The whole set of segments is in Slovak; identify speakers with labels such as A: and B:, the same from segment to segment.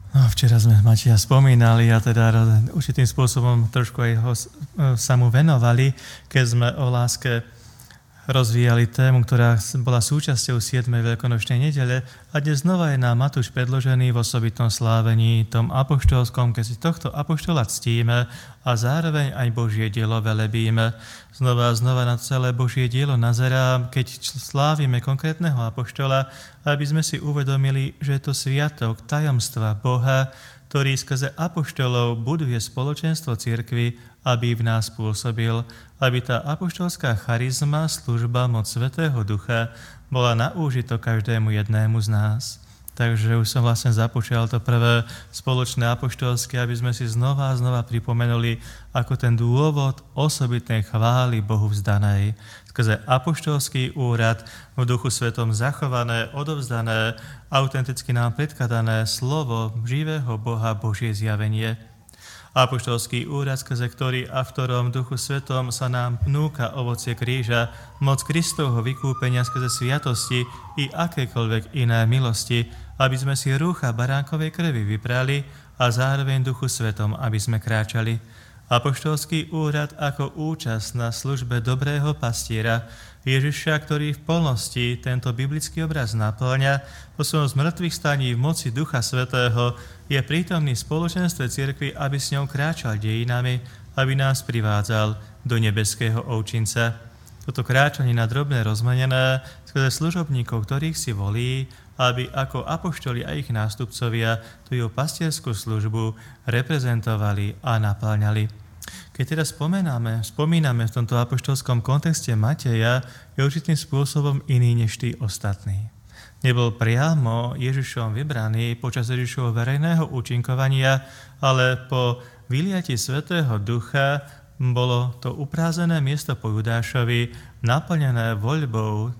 A: No, včera sme Mateja spomínali a teda určitým spôsobom trošku aj sa mu venovali, keď sme o láske rozvíjali tému, ktorá bola súčasťou 7. veľkonočnej nedele a dnes znova je nám Matúš predložený v osobitnom slávení tom apoštolskom, keď si tohto apoštola ctíme a zároveň aj Božie dielo velebíme. Znova a znova na celé Božie dielo nazerám, keď slávime konkrétneho apoštola, aby sme si uvedomili, že je to sviatok tajomstva Boha, ktorý skrze apoštolov buduje spoločenstvo cirkvi, aby v nás pôsobil, aby tá apoštolská charizma, služba, moc Svätého Ducha bola na úžitok každému jednému z nás. Takže už som vlastne započal to prvé spoločné apoštolské, aby sme si znova a znova pripomenuli, ako ten dôvod osobitnej chvály Bohu vzdanej. Skrze apoštolský úrad v Duchu Svetom zachované, odovzdané, autenticky nám predkladané slovo živého Boha, Božie zjavenie. Apoštolský úrad, skrze ktorý a v ktorom Duchu Svetom sa nám pnúka ovocie kríža, moc Kristovho vykúpenia skrze sviatosti i akékoľvek iné milosti, aby sme si rúcha baránkovej krvi vyprali a zároveň Duchu Svetom, aby sme kráčali. Apoštolský úrad ako účasť na službe dobrého pastiera Ježiša, ktorý v plnosti tento biblický obraz naplňa, po svojom zmrtvých staní v moci Ducha Svätého je prítomný v spoločenstve cirkvi, aby s ňou kráčal dejinami, aby nás privádzal do nebeského ovčinca. Toto kráčanie na drobné rozmenené skrze služobníkov, ktorých si volí, aby ako apoštoli a ich nástupcovia tú jeho pastierskú službu reprezentovali a naplňali. Keď teda spomíname v tomto apoštolskom kontexte Mateja, je určitým spôsobom iný než tí ostatní. Nebol priamo Ježišom vybraný počas Ježišovho verejného účinkovania, ale po vyliatí Svätého Ducha bolo to uprázdnené miesto po Judášovi naplnené voľbou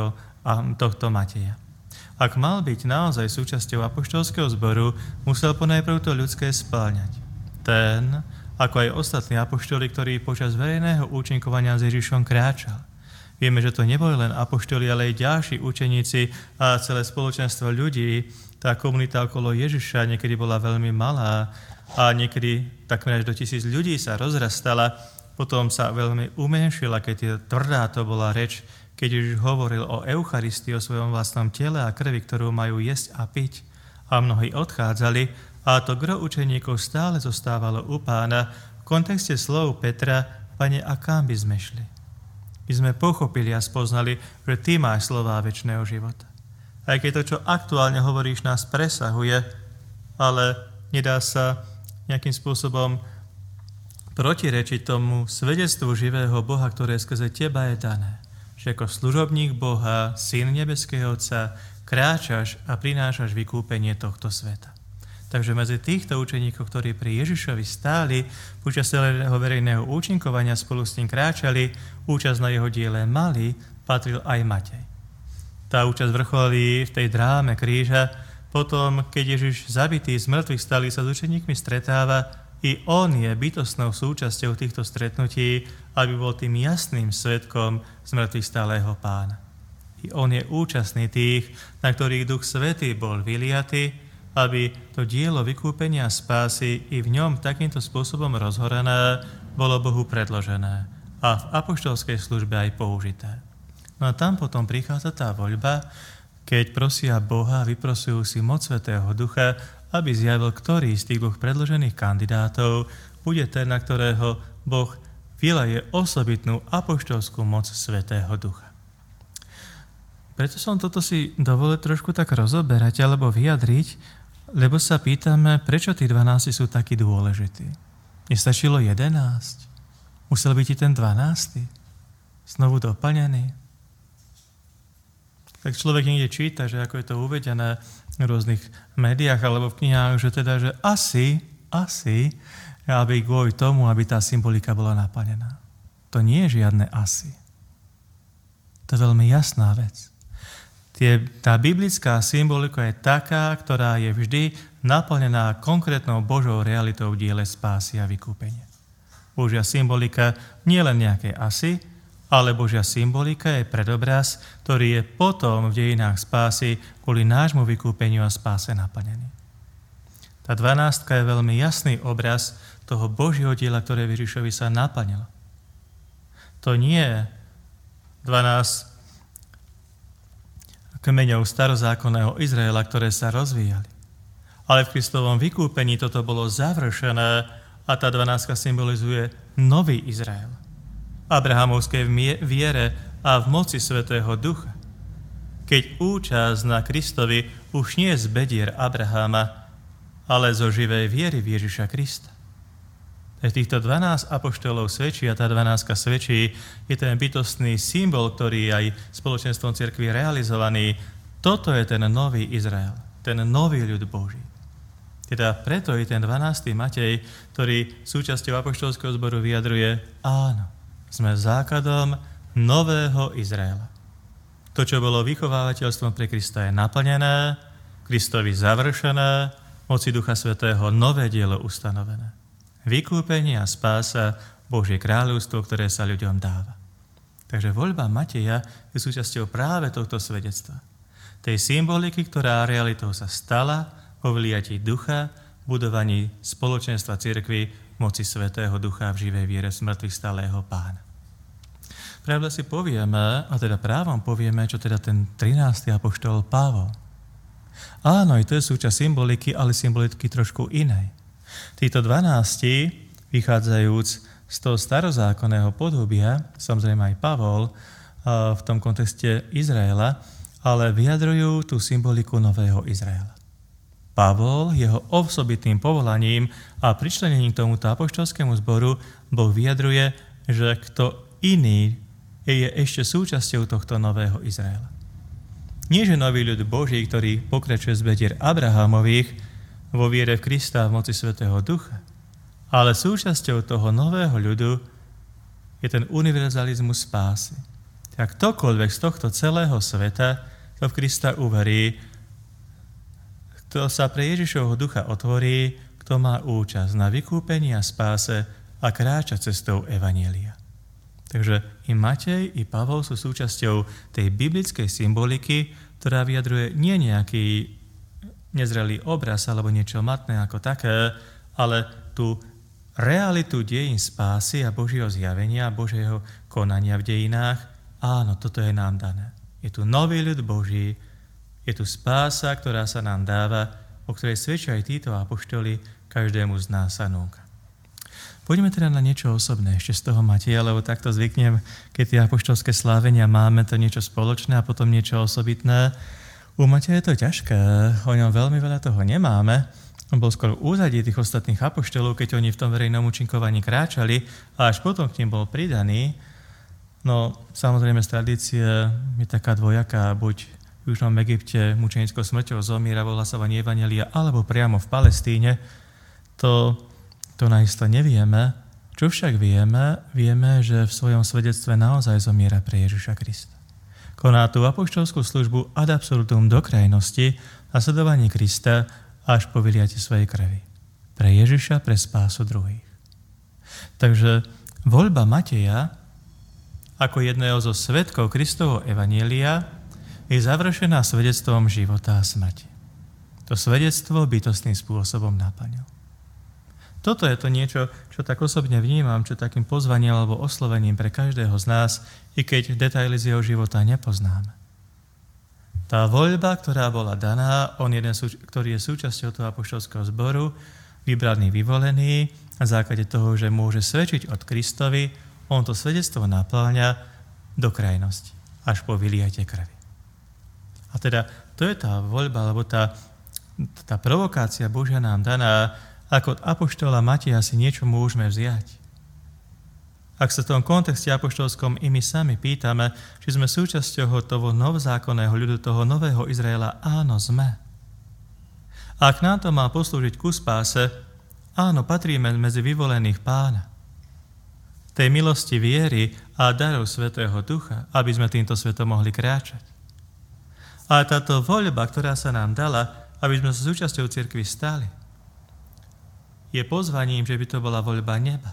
A: tohto Mateja. Ak mal byť naozaj súčasťou apoštolského zboru, musel ponajprv to ľudské spĺňať. Ten, ako aj ostatní apoštoli, ktorí počas verejného účinkovania s Ježišom kráčal. Vieme, že to neboli len apoštoli, ale aj ďalší učeníci a celé spoločenstvo ľudí. Tá komunita okolo Ježiša niekedy bola veľmi malá a niekedy takmer až do 1000 ľudí sa rozrastala. Potom sa veľmi umenšila, keď tvrdá to bola reč, keď Ježiš hovoril o Eucharistii, o svojom vlastnom tele a krvi, ktorú majú jesť a piť. A mnohí odchádzali a to gro učeníkov stále zostávalo u Pána v kontexte slov Petra: Pane, a kam by sme šli? My sme pochopili a spoznali, že Ty máš slová večného života. Aj keď to, čo aktuálne hovoríš, nás presahuje, ale nedá sa nejakým spôsobom protirečiť tomu svedectvu živého Boha, ktoré skrze Teba je dané. Že ako služobník Boha, Syn nebeského Otca, kráčaš a prinášaš vykúpenie tohto sveta. Takže medzi týchto učeníkov, ktorí pri Ježišovi stáli, počas celého verejného účinkovania spolu s ním kráčali, účasť na jeho diele mali, patril aj Matej. Tá účasť vrcholí v tej dráme kríža, potom, keď Ježiš zabitý z mŕtvych stálych sa s učeníkmi stretáva, i on je bytostnou súčasťou týchto stretnutí, aby bol tým jasným svedkom zmrtvých stálého Pána. I on je účastný tých, na ktorých Duch Svätý bol vyliaty, aby to dielo vykúpenia a spásy i v ňom takýmto spôsobom rozhorené bolo Bohu predložené a v apoštolskej službe aj použité. No a tam potom prichádza tá voľba, keď prosia Boha, vyprosujú si moc Svätého Ducha, aby zjavil, ktorý z tých dvoch predložených kandidátov bude ten, na ktorého Boh vyleje osobitnú apoštolskú moc Svätého Ducha. Preto som toto si dovolil trošku tak rozoberať alebo vyjadriť, lebo sa pýtame, prečo tí 12 sú takí dôležití. Nestačilo 11? Musel byť i ten 12? Znovu doplnený? Tak človek niekde číta, že ako je to uvedené v rôznych médiách alebo v knihách, že teda, že asi, aby kvôli tomu, aby tá symbolika bola naplnená. To nie je žiadne asi. To je veľmi jasná vec. Tá biblická symbolika je taká, ktorá je vždy naplnená konkrétnou Božou realitou v diele spásy a vykúpenia. Božia symbolika nie len nejaké asi, ale Božia symbolika je predobraz, ktorý je potom v dejinách spásy kvôli nášmu vykúpeniu a spáse naplnený. Tá 12 je veľmi jasný obraz toho Božieho diela, ktoré Ježišovi sa naplnilo. To nie je 12 kmeňov starozákonného Izraela, ktoré sa rozvíjali. Ale v Kristovom vykúpení toto bolo završené a tá 12 symbolizuje nový Izrael. Abrahamovskej viere a v moci Svätého Ducha. Keď účasť na Kristovi už nie je z bedier Abraháma, ale zo živej viery v Ježiša Krista. Týchto 12 apoštolov svedčí a tá 12 svedčí je ten bytostný symbol, ktorý je aj spoločenstvom cirkvi realizovaný. Toto je ten nový Izrael, ten nový ľud Boží. Teda preto je ten 12. Matej, ktorý súčasťou apoštolského zboru vyjadruje, áno, sme základom nového Izraela. To, čo bolo vychovávateľstvom pre Krista, je naplnené, Kristovi završené, moci Ducha Svätého nové dielo ustanovené. Vykúpenie a spása, Božie kráľovstvo, ktoré sa ľuďom dáva. Takže voľba Mateja je súčasťou práve tohto svedectva. Tej symboliky, ktorá realitou sa stala vo vliatí Ducha, budovaní spoločenstva cirkvi, moci Svätého Ducha v živej viere smrtvých stálého Pána. Pravda si povieme, a teda právom povieme, čo teda ten 13. apoštol Pavol. Áno, i to je súčasť symboliky, ale symboliky trošku inej. Títo 12, vychádzajúc z toho starozákonného podobia, samozrejme aj Pavol, v tom kontexte Izraela, ale vyjadrujú tú symboliku nového Izraela. Pavol, jeho osobitným povolaním a pričlenením k tomuto apoštolskému zboru, Boh vyjadruje, že kto iný je ešte súčasťou tohto nového Izraela. Nie, že nový ľud Boží, ktorý pokračuje z bedier Abrahámových vo viere v Krista v moci Svätého Ducha, ale súčasťou toho nového ľudu je ten univerzalizmus spásy. Tak ktokoľvek z tohto celého sveta, kto v Krista uverí, kto sa pre Ježišovho Ducha otvorí, kto má účasť na vykúpení a spáse a kráča cestou evanjelia. Takže i Matej, i Pavol sú súčasťou tej biblickej symboliky, ktorá vyjadruje nie nejaký nezrelý obraz alebo niečo matné ako také, ale tú realitu dejín spásy a Božieho zjavenia, Božieho konania v dejinách. Áno, toto je nám dané. Je tu nový ľud Boží, je tu spása, ktorá sa nám dáva, o ktorej svedčia aj títo apoštoli, každému z nás sa núka. Poďme teda na niečo osobné ešte z toho Mateja, lebo takto zvyknem, keď tie apoštolské slávenia máme, to niečo spoločné a potom niečo osobitné. U Mateja je to ťažké, o ňom veľmi veľa toho nemáme. On bol skoro úzadí tých ostatných apoštolov, keď oni v tom verejnom účinkovaní kráčali a až potom k nim bol pridaný. No, samozrejme z tradície je taká dvojaká, buď v Južnom Egypte mučenickou smrťou zomiera vo hlasovaní evanjelia, alebo priamo v Palestíne. To naisto nevieme. Čo však vieme, že v svojom svedectve naozaj zomiera pre Ježiša Krista. Koná tú apoštolskú službu ad absolutum do krajnosti a sledovanie Krista až po vyliatie svojej krvi. Pre Ježiša, pre spásu druhých. Takže voľba Mateja ako jedného zo svedkov Kristovho evanjelia je završená svedectvom života a smrti. To svedectvo bytostným spôsobom naplnil. Toto je to niečo, čo tak osobne vnímam, čo takým pozvaním alebo oslovením pre každého z nás, i keď detaily z jeho života nepoznáme. Tá voľba, ktorá bola daná, on jeden, ktorý je súčasťou toho apoštolského zboru, vybraný, vyvolený, na základe toho, že môže svedčiť od Kristovi, on to svedectvo napĺňa do krajnosti, až po vyliatie krvi. A teda to je tá voľba, alebo tá provokácia Božia nám daná, ako od apoštola Mateja si niečo môžeme vziať. Ak sa v tom kontexte apoštolskom i my sami pýtame, či sme súčasťou toho novozákonného ľudu, toho nového Izraela, áno, sme. A ak nám to má poslúžiť ku spáse, áno, patríme medzi vyvolených Pána. Tej milosti viery a darov Svätého Ducha, aby sme týmto svetom mohli kráčať. A táto voľba, ktorá sa nám dala, aby sme sa súčasťou cirkvi stali, je pozvaním, že by to bola voľba neba.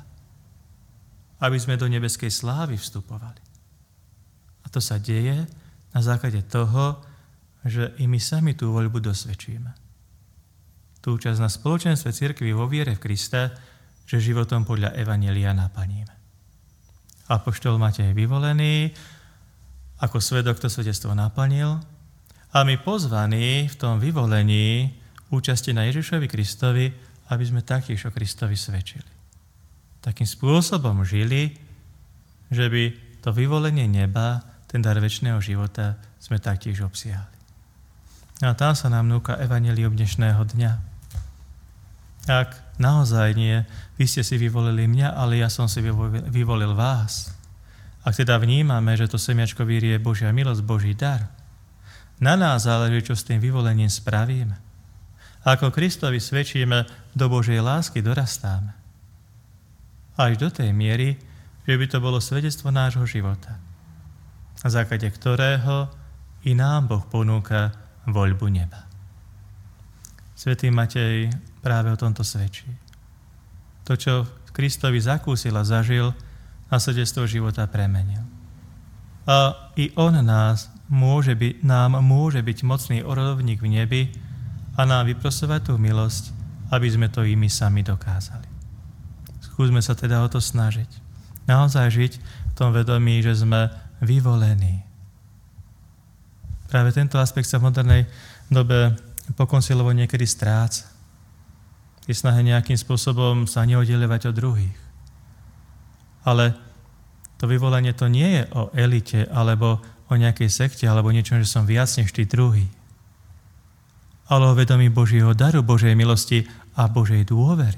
A: Aby sme do nebeskej slávy vstupovali. A to sa deje na základe toho, že i my sami tú voľbu dosvedčíme. tú účasť na spoločenstve cirkvi vo viere v Krista, že životom podľa evanjelia naplníme. Apoštol Matej vyvolený, ako svedok to svedectvo naplnil a my pozvaní v tom vyvolení účasti na Ježišovi Kristovi, aby sme taktiež o Kristovi svedčili. Takým spôsobom žili, že by to vyvolenie neba, ten dar večného života sme taktiež obsiahli. A tam sa nám núka evanjelium dnešného dňa. Ak naozaj nie, vy ste si vyvolili mňa, ale ja som si vyvolil vás. Ak teda vnímame, že to semiačko víry je Božia milosť, Boží dar, na nás záleží, čo s tým vyvolením spravíme. Ako Kristovi svedčíme, do Božej lásky dorastáme. Až do tej miery, že by to bolo svedectvo nášho života, na základe ktorého i nám Boh ponúka voľbu neba. Svätý Matej práve o tomto svedčí. To, čo Kristovi zakúsil a zažil, na svedectvo života premenil. A i on nám môže byť mocný orodovník v nebi a nám vyprosovať tú milosť, aby sme to i my sami dokázali. Skúsme sa teda o to snažiť. Naozaj žiť v tom vedomí, že sme vyvolení. Práve tento aspekt sa v modernej dobe po koncilovo niekedy stráca. Je snahe nejakým spôsobom sa neoddeľovať od druhých. Ale to vyvolenie to nie je o elite, alebo o nejakej sekte, alebo niečom, že som viac než tí druhý. Ale o vedomí Božieho daru, Božej milosti a Božej dôvery.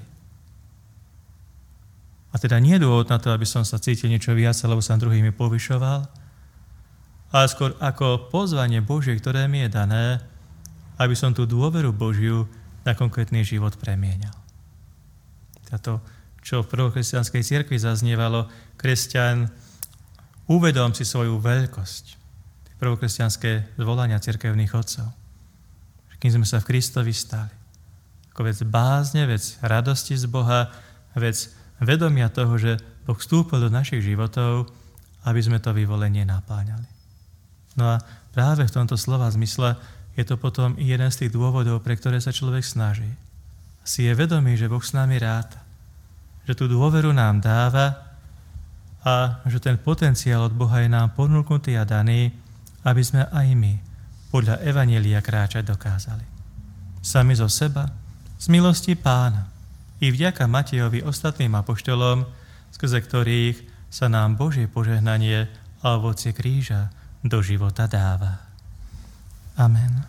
A: A teda nie je dôvod na to, aby som sa cítil niečo viac, alebo sa druhými povyšoval, ale skôr ako pozvanie Božie, ktoré mi je dané, aby som tú dôveru Božiu na konkrétny život premieňal. Táto, čo v prvokresťanskej cirkvi zaznievalo, kresťan, uvedom si svoju veľkosť. Prvokresťanské zvolania cirkevných otcov. Kým sme sa v Kristovi stali. Ako vec bázne, vec radosti z Boha, vec vedomia toho, že Boh vstúpil do našich životov, aby sme to vyvolenie napáňali. No a práve v tomto slova zmysle je to potom i jeden z tých dôvodov, pre ktoré sa človek snaží. Si je vedomý, že Boh s nami ráta. Že tú dôveru nám dáva a že ten potenciál od Boha je nám ponúknutý a daný, aby sme aj my podľa evanjelia kráčať dokázali. Sami zo seba, z milosti Pána i vďaka Matejovi ostatným apoštolom, skrze ktorých sa nám Božie požehnanie a ovocie kríža do života dáva. Amen.